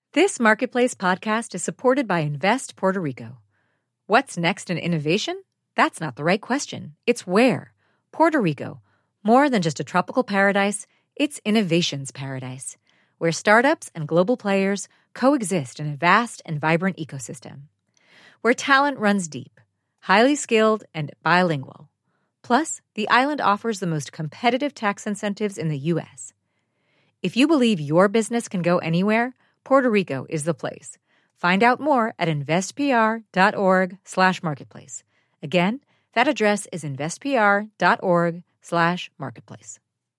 This Marketplace podcast is supported by Invest Puerto Rico. What's next in innovation? That's not the right question. It's where. Puerto Rico. More than just a tropical paradise, it's innovation's paradise, where startups and global players coexist in a vast and vibrant ecosystem. Where talent runs deep, highly skilled, and bilingual. Plus, the island offers the most competitive tax incentives in the U.S. If you believe your business can go anywhere, Puerto Rico is the place. Find out more at investpr.org/marketplace. Again, that address is investpr.org/marketplace.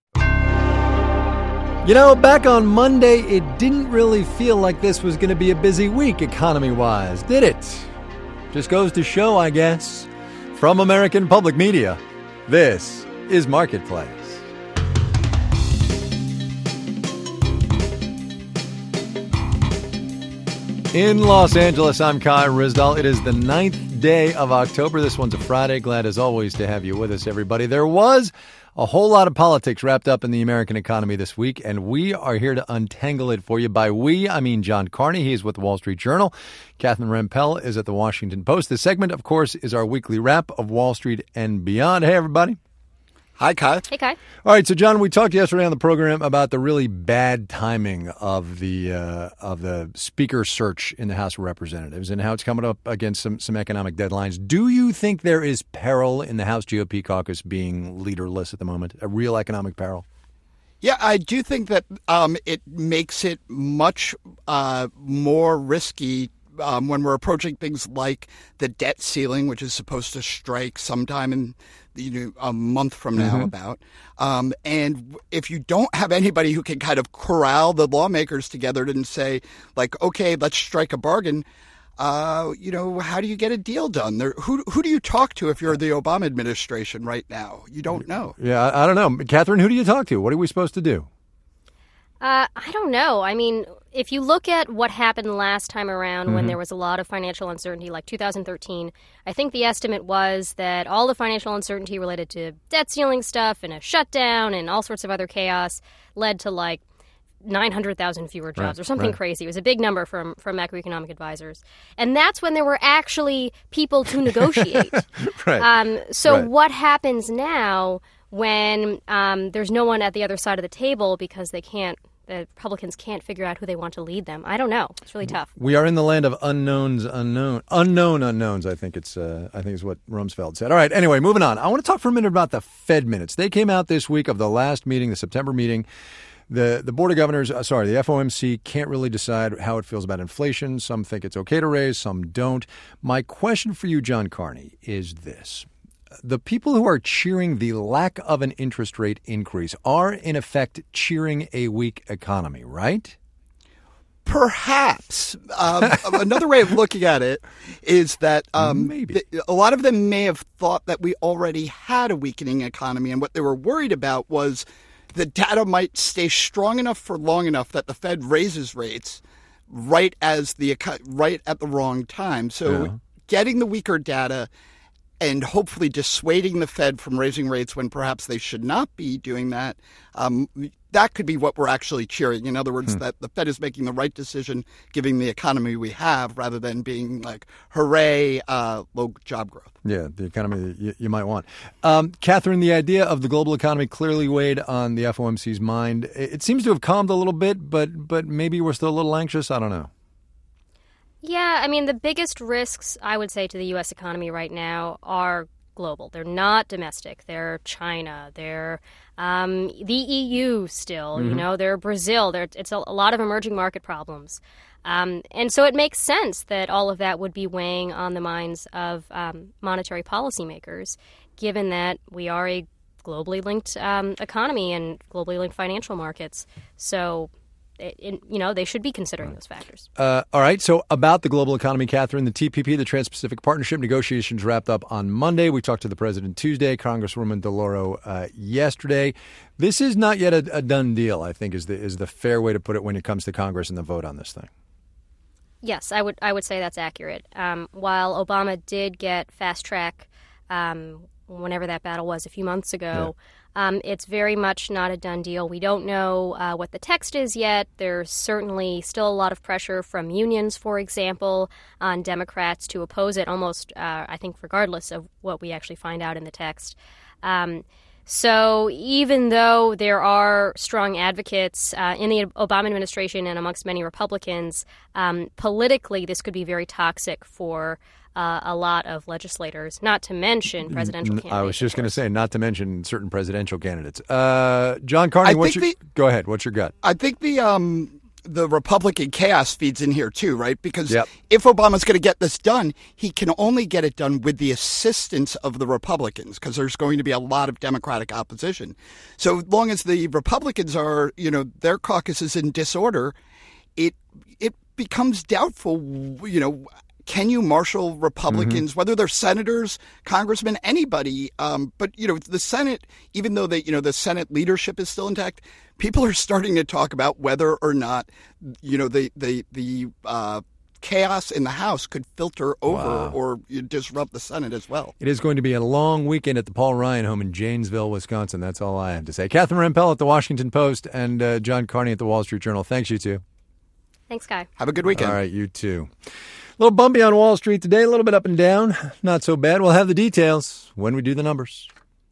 You know, back on Monday, it didn't really feel like this was going to be a busy week economy-wise, did it? Just goes to show, I guess. From American Public Media, this is Marketplace. In Los Angeles, I'm Kai Ryssdal. It is the 9th day of October. This one's a Friday. Glad as always to have you with us, everybody. There was a whole lot of politics wrapped up in the American economy this week, and we are here to untangle it for you. By we, I mean John Carney. He is with the Wall Street Journal. Catherine Rampell is at the Washington Post. This segment, of course, is our weekly wrap of Wall Street and beyond. Hey, everybody. Hi, Kai. Hey, Kai. All right, so John, we talked yesterday on the program about the really bad timing of the speaker search in the House of Representatives and how it's coming up against some economic deadlines. Do you think there is peril in the House GOP caucus being leaderless at the moment, a real economic peril? Yeah, I do think that it makes it much more risky when we're approaching things like the debt ceiling, which is supposed to strike sometime in a month from now about. And if you don't have anybody who can kind of corral the lawmakers together and say, like, okay, let's strike a bargain, how do you get a deal done? Who do you talk to if you're the Obama administration right now? You don't know. Yeah, I don't know. Catherine, who do you talk to? What are we supposed to do? I don't know. I mean, if you look at what happened last time around when there was a lot of financial uncertainty, like 2013, I think the estimate was that all the financial uncertainty related to debt ceiling stuff and a shutdown and all sorts of other chaos led to like 900,000 fewer jobs or something crazy. It was a big number from macroeconomic advisors. And that's when there were actually people to negotiate. What happens now when there's no one at the other side of the table because the Republicans can't figure out who they want to lead them? I don't know. It's really tough. We are in the land of unknown unknowns. I think is what Rumsfeld said. All right. Anyway, moving on. I want to talk for a minute about the Fed minutes. They came out this week of the last meeting, the September meeting. The Board of Governors, the FOMC can't really decide how it feels about inflation. Some think it's okay to raise, some don't. My question for you, John Carney, is this. The people who are cheering the lack of an interest rate increase are, in effect, cheering a weak economy, right? Perhaps. Another way of looking at it is that Maybe. A lot of them may have thought that we already had a weakening economy, and what they were worried about was the data might stay strong enough for long enough that the Fed raises rates right at the wrong time. So getting the weaker data and hopefully dissuading the Fed from raising rates when perhaps they should not be doing that, that could be what we're actually cheering. In other words, that the Fed is making the right decision given the economy we have rather than being like, hooray, low job growth. Yeah, the economy that you might want. Catherine, the idea of the global economy clearly weighed on the FOMC's mind. It seems to have calmed a little bit, but maybe we're still a little anxious. I don't know. Yeah, I mean, the biggest risks, I would say, to the U.S. economy right now are global. They're not domestic. They're China. They're the EU still. They're Brazil. It's a lot of emerging market problems. And so it makes sense that all of that would be weighing on the minds of monetary policymakers, given that we are a globally linked economy and globally linked financial markets. So they should be considering those factors. All right. So about the global economy, Catherine, the TPP, the Trans-Pacific Partnership negotiations wrapped up on Monday. We talked to the president Tuesday, Congresswoman DeLauro yesterday. This is not yet a done deal, I think, is the fair way to put it when it comes to Congress and the vote on this thing. Yes, I would say that's accurate. While Obama did get fast track whenever that battle was a few months ago, It's very much not a done deal. We don't know what the text is yet. There's certainly still a lot of pressure from unions, for example, on Democrats to oppose it almost, I think, regardless of what we actually find out in the text. So even though there are strong advocates in the Obama administration and amongst many Republicans, politically this could be very toxic for a lot of legislators, not to mention presidential candidates. I was just going to say, not to mention certain presidential candidates. John Carney, go ahead. What's your gut? I think the Republican chaos feeds in here too, right? Because if Obama's going to get this done, he can only get it done with the assistance of the Republicans, because there's going to be a lot of Democratic opposition. So as long as the Republicans are, their caucus is in disorder, it becomes doubtful, can you marshal Republicans, whether they're senators, congressmen, anybody? But the Senate, even though the Senate leadership is still intact, people are starting to talk about whether or not the chaos in the House could filter over or disrupt the Senate as well. It is going to be a long weekend at the Paul Ryan home in Janesville, Wisconsin. That's all I have to say. Catherine Rampell at the Washington Post and John Carney at the Wall Street Journal. Thanks, you two. Thanks, Guy. Have a good weekend. All right, you too. A little bumpy on Wall Street today, a little bit up and down. Not so bad. We'll have the details when we do the numbers.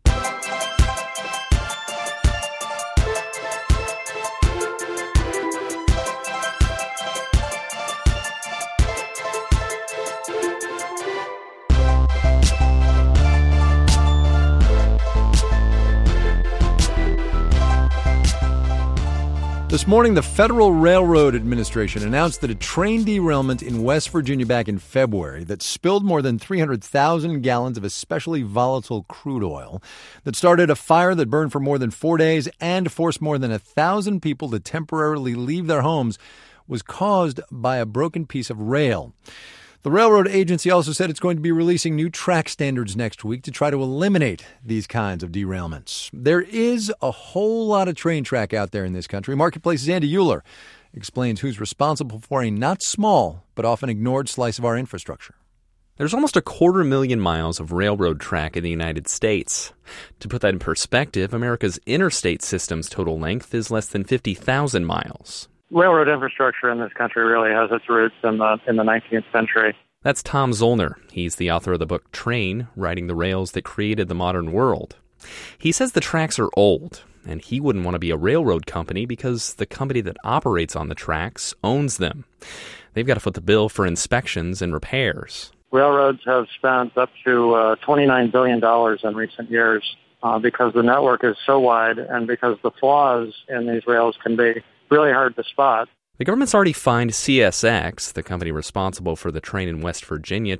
This morning, the Federal Railroad Administration announced that a train derailment in West Virginia back in February that spilled more than 300,000 gallons of especially volatile crude oil, that started a fire that burned for more than 4 days and forced more than 1,000 people to temporarily leave their homes, was caused by a broken piece of rail. The railroad agency also said it's going to be releasing new track standards next week to try to eliminate these kinds of derailments. There is a whole lot of train track out there in this country. Marketplace's Andy Euler explains who's responsible for a not small but often ignored slice of our infrastructure. There's almost 250,000 miles of railroad track in the United States. To put that in perspective, America's interstate system's total length is less than 50,000 miles. Railroad infrastructure in this country really has its roots in the 19th century. That's Tom Zoellner. He's the author of the book Train, Riding the Rails That Created the Modern World. He says the tracks are old, and he wouldn't want to be a railroad company because the company that operates on the tracks owns them. They've got to foot the bill for inspections and repairs. Railroads have spent up to $29 billion in recent years because the network is so wide and because the flaws in these rails can be really hard to spot. The government's already fined CSX, the company responsible for the train in West Virginia,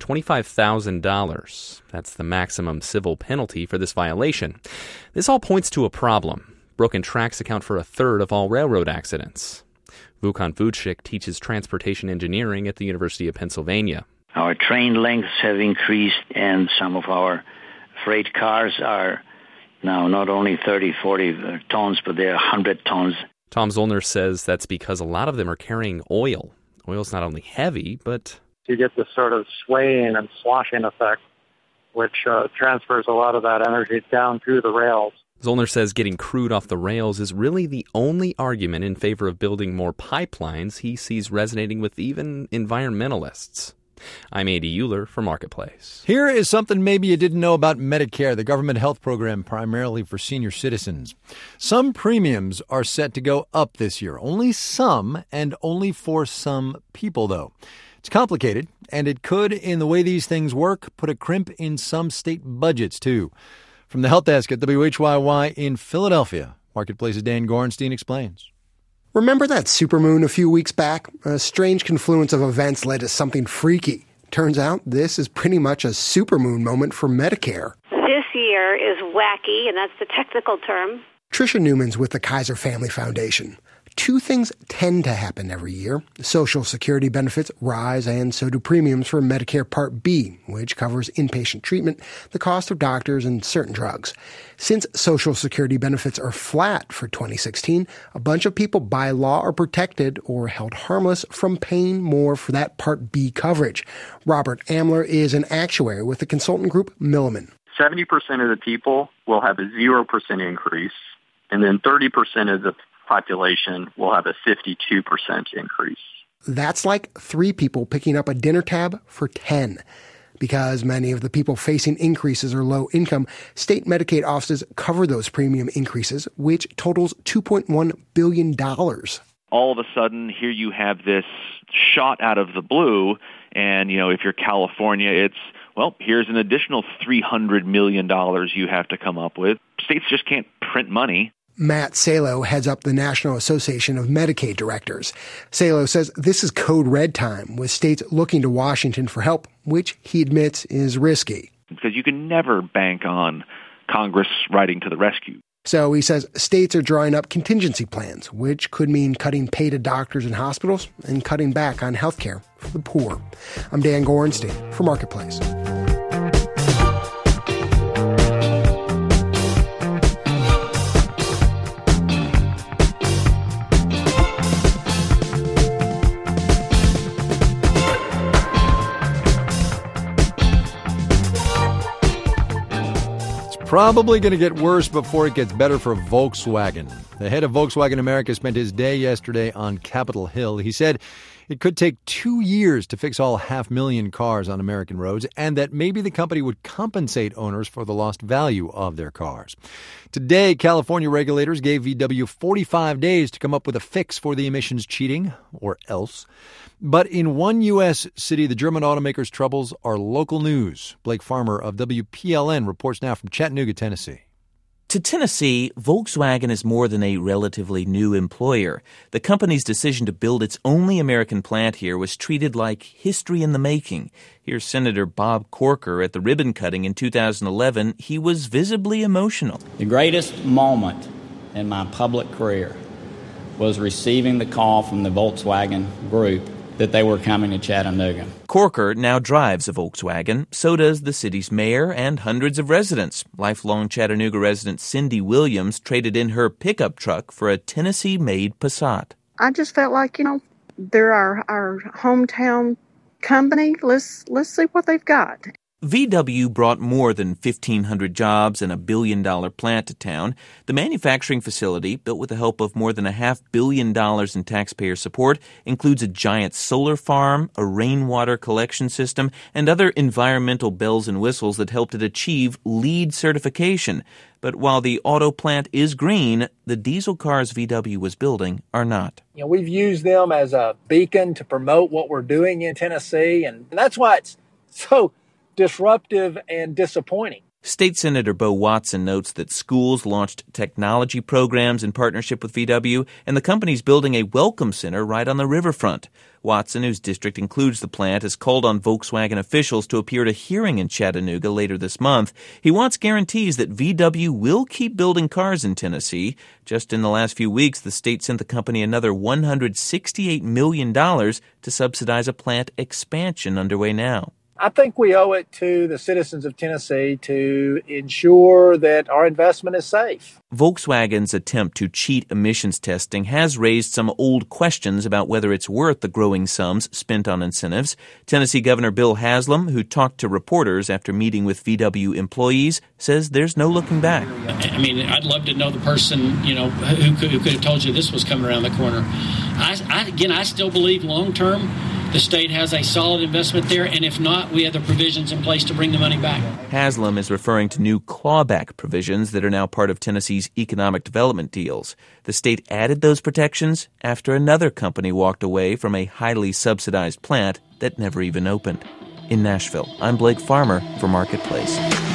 $25,000. That's the maximum civil penalty for this violation. This all points to a problem. Broken tracks account for a third of all railroad accidents. Vukan Vucic teaches transportation engineering at the University of Pennsylvania. Our train lengths have increased, and some of our freight cars are now not only 30, 40 tons, but they're 100 tons. Tom Zoellner says that's because a lot of them are carrying oil. Oil's not only heavy, but you get this sort of swaying and sloshing effect, which transfers a lot of that energy down through the rails. Zoellner says getting crude off the rails is really the only argument in favor of building more pipelines he sees resonating with even environmentalists. I'm Andy Euler for Marketplace. Here is something maybe you didn't know about Medicare, the government health program primarily for senior citizens. Some premiums are set to go up this year. Only some, and only for some people, though. It's complicated, and it could, in the way these things work, put a crimp in some state budgets, too. From the Health Desk at WHYY in Philadelphia, Marketplace's Dan Gorenstein explains. Remember that supermoon a few weeks back? A strange confluence of events led to something freaky. Turns out this is pretty much a supermoon moment for Medicare. This year is wacky, and that's the technical term. Tricia Newman's with the Kaiser Family Foundation. Two things tend to happen every year. Social Security benefits rise, and so do premiums for Medicare Part B, which covers inpatient treatment, the cost of doctors, and certain drugs. Since Social Security benefits are flat for 2016, a bunch of people by law are protected or held harmless from paying more for that Part B coverage. Robert Amler is an actuary with the consultant group Milliman. 70% of the people will have a 0% increase, and then 30% of the population will have a 52% increase. That's like 3 people picking up a dinner tab for 10. Because many of the people facing increases are low income, state Medicaid offices cover those premium increases, which totals $2.1 billion. All of a sudden, here you have this shot out of the blue, and, if you're California, it's, well, here's an additional $300 million you have to come up with. States just can't print money. Matt Salo heads up the National Association of Medicaid Directors. Salo says this is code red time, with states looking to Washington for help, which he admits is risky. Because you can never bank on Congress riding to the rescue. So he says states are drawing up contingency plans, which could mean cutting pay to doctors and hospitals and cutting back on health care for the poor. I'm Dan Gorenstein for Marketplace. Probably going to get worse before it gets better for Volkswagen. The head of Volkswagen America spent his day yesterday on Capitol Hill. He said it could take 2 years to fix all 500,000 cars on American roads, and that maybe the company would compensate owners for the lost value of their cars. Today, California regulators gave VW 45 days to come up with a fix for the emissions cheating, or else. But in one U.S. city, the German automaker's troubles are local news. Blake Farmer of WPLN reports now from Chattanooga, Tennessee. To Tennessee, Volkswagen is more than a relatively new employer. The company's decision to build its only American plant here was treated like history in the making. Here's Senator Bob Corker at the ribbon cutting in 2011. He was visibly emotional. The greatest moment in my public career was receiving the call from the Volkswagen Group that they were coming to Chattanooga. Corker now drives a Volkswagen. So does the city's mayor and hundreds of residents. Lifelong Chattanooga resident Cindy Williams traded in her pickup truck for a Tennessee-made Passat. I just felt like, they're our hometown company. Let's see what they've got. VW brought more than 1,500 jobs and a $1 billion plant to town. The manufacturing facility, built with the help of more than $500 million in taxpayer support, includes a giant solar farm, a rainwater collection system, and other environmental bells and whistles that helped it achieve LEED certification. But while the auto plant is green, the diesel cars VW was building are not. We've used them as a beacon to promote what we're doing in Tennessee, and that's why it's so disruptive and disappointing. State Senator Bo Watson notes that schools launched technology programs in partnership with VW, and the company's building a welcome center right on the riverfront. Watson, whose district includes the plant, has called on Volkswagen officials to appear at a hearing in Chattanooga later this month. He wants guarantees that VW will keep building cars in Tennessee. Just in the last few weeks, the state sent the company another $168 million to subsidize a plant expansion underway now. I think we owe it to the citizens of Tennessee to ensure that our investment is safe. Volkswagen's attempt to cheat emissions testing has raised some old questions about whether it's worth the growing sums spent on incentives. Tennessee Governor Bill Haslam, who talked to reporters after meeting with VW employees, says there's no looking back. I'd love to know the person, who could have told you this was coming around the corner. I still believe long-term the state has a solid investment there, and if not, we have the provisions in place to bring the money back. Haslam is referring to new clawback provisions that are now part of Tennessee's economic development deals. The state added those protections after another company walked away from a highly subsidized plant that never even opened. In Nashville, I'm Blake Farmer for Marketplace.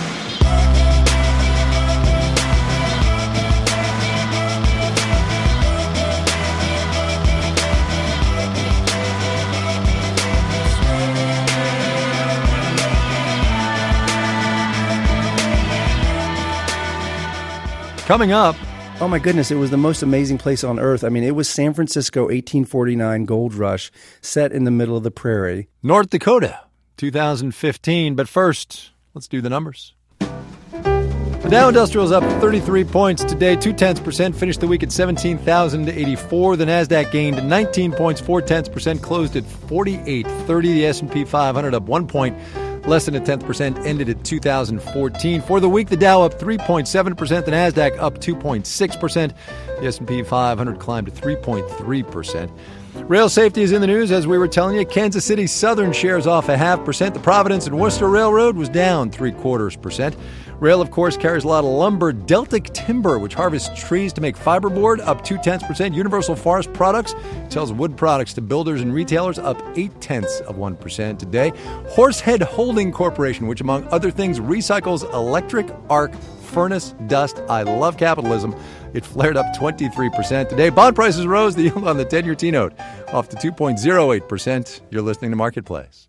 Coming up. Oh, my goodness. It was the most amazing place on earth. It was San Francisco, 1849 gold rush set in the middle of the prairie. North Dakota, 2015. But first, let's do the numbers. The Dow Industrial is up 33 points today, 0.2%, finished the week at 17,084. The Nasdaq gained 19 points, 0.4%, closed at 4830. The S&P 500 up 1 point, less than 0.1%, ended at 2014. For the week, the Dow up 3.7%, the NASDAQ up 2.6%, the S&P 500 climbed 3.3%. Rail safety is in the news, as we were telling you. Kansas City Southern shares off 0.5%. The Providence and Worcester Railroad was down 0.75%. Rail, of course, carries a lot of lumber. Deltic Timber, which harvests trees to make fiberboard, up 0.2%. Universal Forest Products sells wood products to builders and retailers, up 0.8% today. Horsehead Holding Corporation, which among other things recycles electric arc furnace dust. I love capitalism. It flared up 23% today. Bond prices rose. The yield on the 10-year T-note off to 2.08%. You're listening to Marketplace.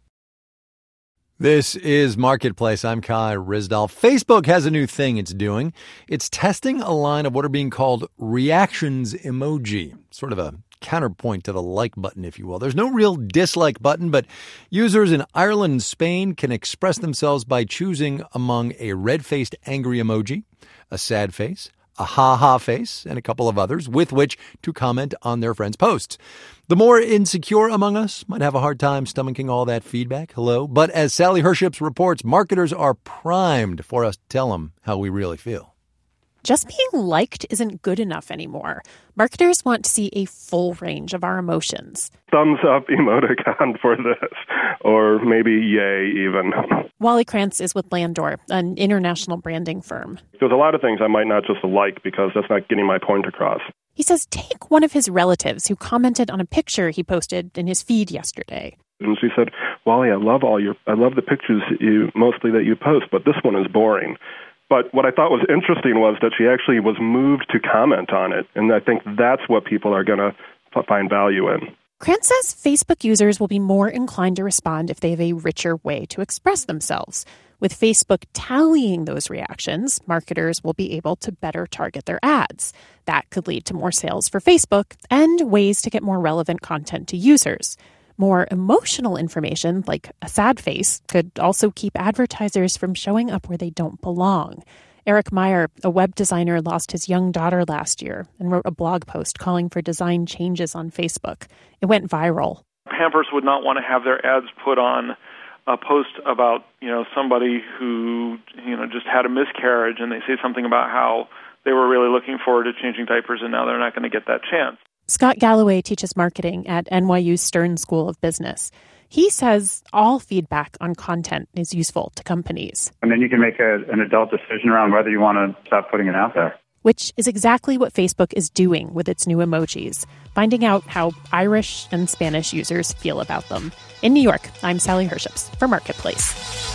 This is Marketplace. I'm Kai Ryssdal. Facebook has a new thing it's doing. It's testing a line of what are being called reactions emoji, sort of a counterpoint to the like button, if you will. There's no real dislike button, but users in Ireland and Spain can express themselves by choosing among a red-faced angry emoji, a sad face, a ha-ha face, and a couple of others with which to comment on their friends' posts. The more insecure among us might have a hard time stomaching all that feedback. Hello. But as Sally Herships reports, marketers are primed for us to tell them how we really feel. Just being liked isn't good enough anymore. Marketers want to see a full range of our emotions. Thumbs up emoticon for this, or maybe yay even. Wally Krantz is with Landor, an international branding firm. There's a lot of things I might not just like because that's not getting my point across. He says take one of his relatives who commented on a picture he posted in his feed yesterday. And she said, Wally, I love the pictures that you post, but this one is boring. But what I thought was interesting was that she actually was moved to comment on it, and I think that's what people are going to find value in. Krantz says Facebook users will be more inclined to respond if they have a richer way to express themselves. With Facebook tallying those reactions, marketers will be able to better target their ads. That could lead to more sales for Facebook and ways to get more relevant content to users. More emotional information, like a sad face, could also keep advertisers from showing up where they don't belong. Eric Meyer, a web designer, lost his young daughter last year and wrote a blog post calling for design changes on Facebook. It went viral. Pampers would not want to have their ads put on a post about, somebody who, just had a miscarriage, and they say something about how they were really looking forward to changing diapers and now they're not going to get that chance. Scott Galloway teaches marketing at NYU's Stern School of Business. He says all feedback on content is useful to companies. And then you can make an adult decision around whether you want to stop putting it out there. Which is exactly what Facebook is doing with its new emojis, finding out how Irish and Spanish users feel about them. In New York, I'm Sally Herships for Marketplace.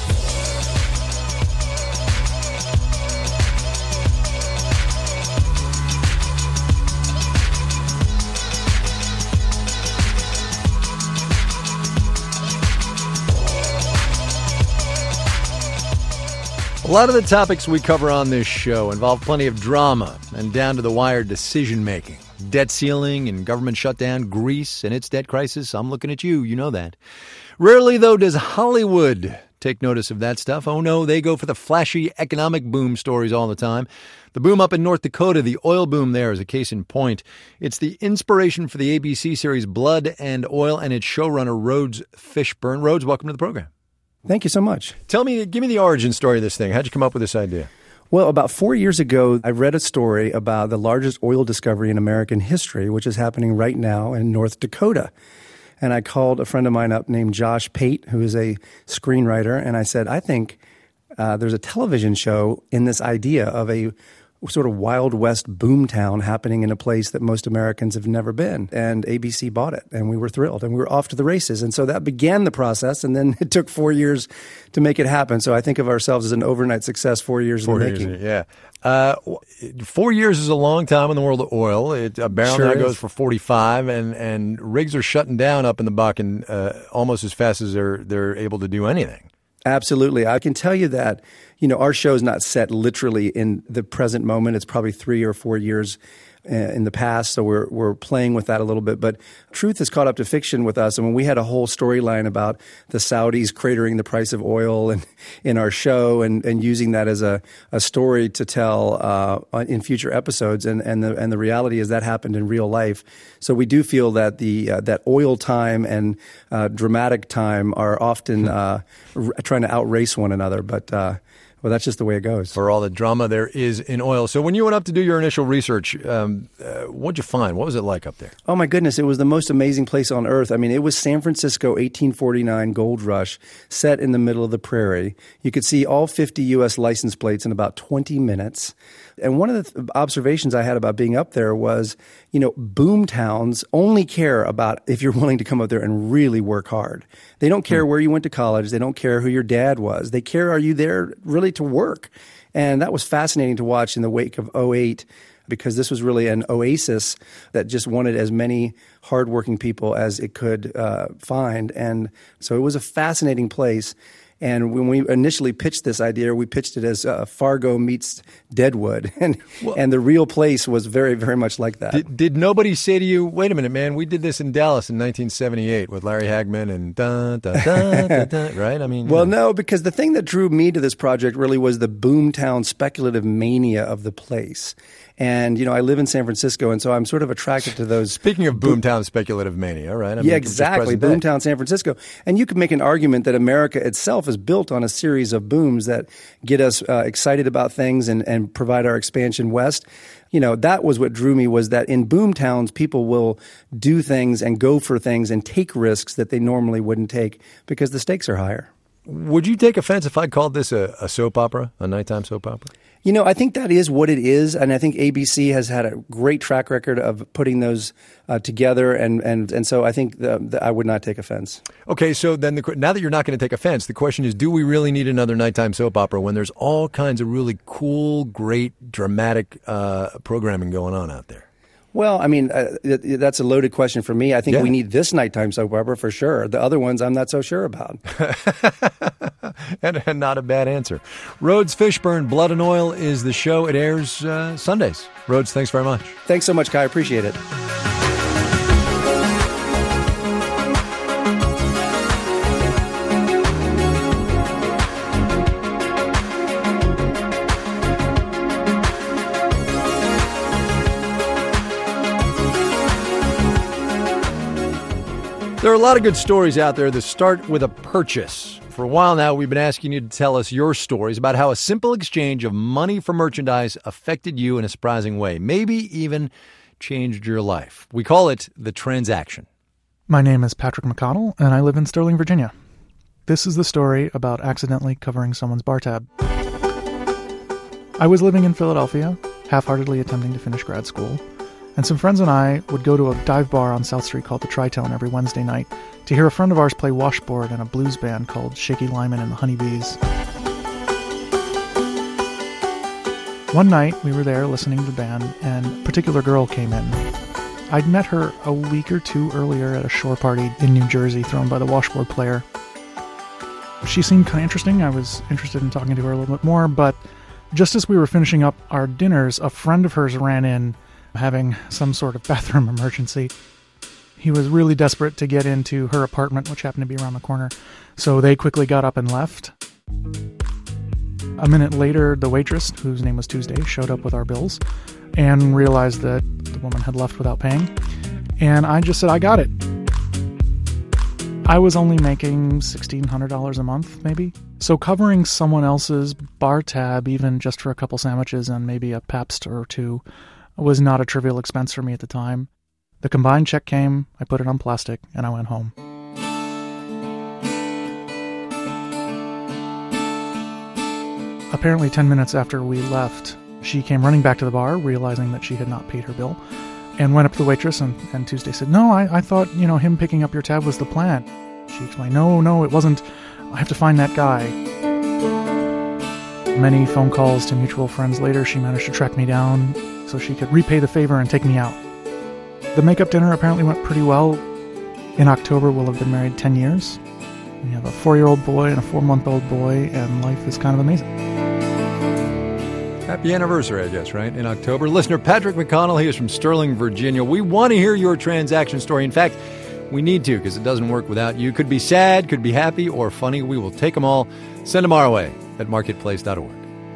A lot of the topics we cover on this show involve plenty of drama and down-to-the-wire decision-making. Debt ceiling and government shutdown, Greece and its debt crisis. I'm looking at you, you know that. Rarely, though, does Hollywood take notice of that stuff. Oh, no, they go for the flashy economic boom stories all the time. The boom up in North Dakota, the oil boom there is a case in point. It's the inspiration for the ABC series Blood and Oil and its showrunner, Rhodes Fishburne. Rhodes, welcome to the program. Thank you so much. Give me the origin story of this thing. How'd you come up with this idea? Well, about 4 years ago, I read a story about the largest oil discovery in American history, which is happening right now in North Dakota. And I called a friend of mine up named Josh Pate, who is a screenwriter, and I said, I think there's a television show in this idea of a sort of Wild West boomtown happening in a place that most Americans have never been. And ABC bought it, and we were thrilled, and we were off to the races. And so that began the process, and then it took 4 years to make it happen. So I think of ourselves as an overnight success, 4 years in the making. Yeah. 4 years is a long time in the world of oil. A barrel now goes for 45, and rigs are shutting down up in the Bakken almost as fast as they're able to do anything. Absolutely. I can tell you that, our show is not set literally in the present moment. It's probably 3 or 4 years in the past, so we're playing with that a little bit. But truth has caught up to fiction with us. I mean, we had a whole storyline about the Saudis cratering the price of oil and in our show, and using that as a story to tell in future episodes. And the reality is that happened in real life. So we do feel that that oil time and dramatic time are often trying to outrace one another. But well, that's just the way it goes. For all the drama there is in oil. So when you went up to do your initial research, what'd you find? What was it like up there? Oh, my goodness. It was the most amazing place on earth. I mean, it was San Francisco, 1849 gold rush, set in the middle of the prairie. You could see all 50 U.S. license plates in about 20 minutes. And one of the observations I had about being up there was, boom towns only care about if you're willing to come up there and really work hard. They don't care where you went to college. They don't care who your dad was. They care, are you there really to work? And that was fascinating to watch in the wake of 2008, because this was really an oasis that just wanted as many hardworking people as it could find. And so it was a fascinating place. And when we initially pitched this idea, we pitched it as Fargo meets Deadwood. And the real place was very, very much like that. Did nobody say to you, wait a minute, man, we did this in Dallas in 1978 with Larry Hagman and right? I mean, well, no, because the thing that drew me to this project really was the boomtown speculative mania of the place. And, I live in San Francisco, and so I'm sort of attracted to those. Speaking of boomtown speculative mania, right? I mean, yeah, exactly. Boomtown San Francisco. And you could make an argument that America itself is built on a series of booms that get us excited about things and provide our expansion west. That was what drew me, was that in boomtowns, people will do things and go for things and take risks that they normally wouldn't take because the stakes are higher. Would you take offense if I called this a soap opera, a nighttime soap opera? I think that is what it is, and I think ABC has had a great track record of putting those together, and so I think I would not take offense. Okay, so then now that you're not going to take offense, the question is, do we really need another nighttime soap opera when there's all kinds of really cool, great, dramatic programming going on out there? Well, I mean, that's a loaded question for me. I think we need this nighttime soap opera for sure. The other ones I'm not so sure about. and not a bad answer. Rhodes Fishburne, Blood and Oil is the show. It airs Sundays. Rhodes, thanks very much. Thanks so much, Kai. I appreciate it. There are a lot of good stories out there that start with a purchase. For a while now, we've been asking you to tell us your stories about how a simple exchange of money for merchandise affected you in a surprising way, maybe even changed your life. We call it the transaction. My name is Patrick McConnell, and I live in Sterling, Virginia. This is the story about accidentally covering someone's bar tab. I was living in Philadelphia, half-heartedly attempting to finish grad school, and some friends and I would go to a dive bar on South Street called the Tri-Tone every Wednesday night to hear a friend of ours play washboard in a blues band called Shaky Lyman and the Honeybees. One night, we were there listening to the band, and a particular girl came in. I'd met her a week or two earlier at a shore party in New Jersey thrown by the washboard player. She seemed kind of interesting. I was interested in talking to her a little bit more, but just as we were finishing up our dinners, a friend of hers ran in having some sort of bathroom emergency. He was really desperate to get into her apartment, which happened to be around the corner, so they quickly got up and left. A minute later, the waitress, whose name was Tuesday, showed up with our bills and realized that the woman had left without paying, and I just said, I got it. I was only making $1,600 a month, maybe. So covering someone else's bar tab, even just for a couple sandwiches and maybe a Pabst or two, was not a trivial expense for me at the time. The combined check came, I put it on plastic, and I went home. Apparently 10 minutes after we left, she came running back to the bar, realizing that she had not paid her bill, and went up to the waitress, and Tuesday said, no, I thought, him picking up your tab was the plan. She explained, no, it wasn't. I have to find that guy. Many phone calls to mutual friends later, she managed to track me down so she could repay the favor and take me out. The makeup dinner apparently went pretty well. In October, we'll have been married 10 years. We have a 4-year-old boy and a 4-month-old boy, and life is kind of amazing. Happy anniversary, I guess, right? In October. Listener Patrick McConnell, he is from Sterling, Virginia. We want to hear your transaction story. In fact, we need to, because it doesn't work without you. Could be sad, could be happy, or funny. We will take them all. Send them our way at marketplace.org.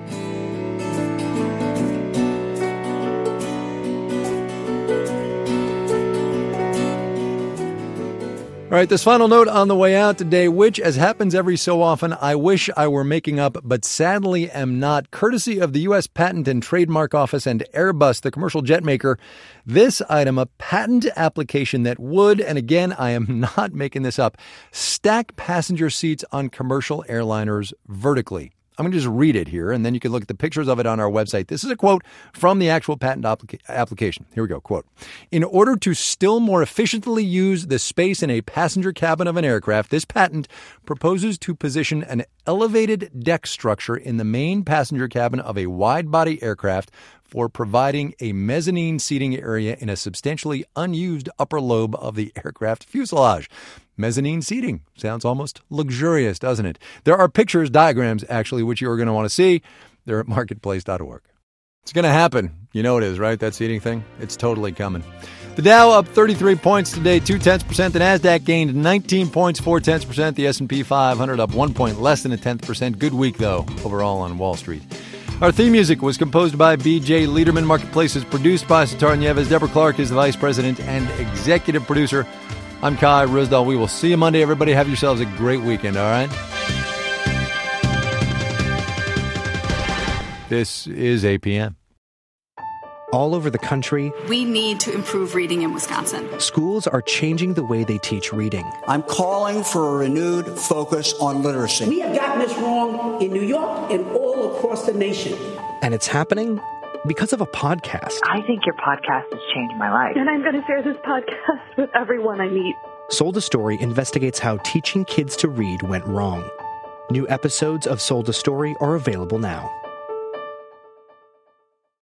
All right, this final note on the way out today, which, as happens every so often, I wish I were making up, but sadly am not. Courtesy of the U.S. Patent and Trademark Office and Airbus, the commercial jet maker, this item, a patent application that would, and again, I am not making this up, stack passenger seats on commercial airliners vertically. I'm going to just read it here, and then you can look at the pictures of it on our website. This is a quote from the actual patent application. Here we go, quote. In order to still more efficiently use the space in a passenger cabin of an aircraft, this patent proposes to position an elevated deck structure in the main passenger cabin of a wide-body aircraft for providing a mezzanine seating area in a substantially unused upper lobe of the aircraft fuselage. Mezzanine seating. Sounds almost luxurious, doesn't it? There are pictures, diagrams, actually, which you're going to want to see. They're at marketplace.org. It's going to happen. You know it is, right? That seating thing? It's totally coming. The Dow up 33 points today, 0.2%. The Nasdaq gained 19 points, 0.4%. The S&P 500 up 1 point, less than 0.1%. Good week, though, overall on Wall Street. Our theme music was composed by B.J. Liederman. Marketplace is produced by Sitar Nieves. Deborah Clark is the vice president and executive producer. I'm Kai Ryssdal. We will see you Monday, everybody. Have yourselves a great weekend, all right? This is APM. All over the country, we need to improve reading in Wisconsin. Schools are changing the way they teach reading. I'm calling for a renewed focus on literacy. We have gotten this wrong in New York and all across the nation. And it's happening because of a podcast. I think your podcast has changed my life. And I'm going to share this podcast with everyone I meet. Sold a Story investigates how teaching kids to read went wrong. New episodes of Sold a Story are available now.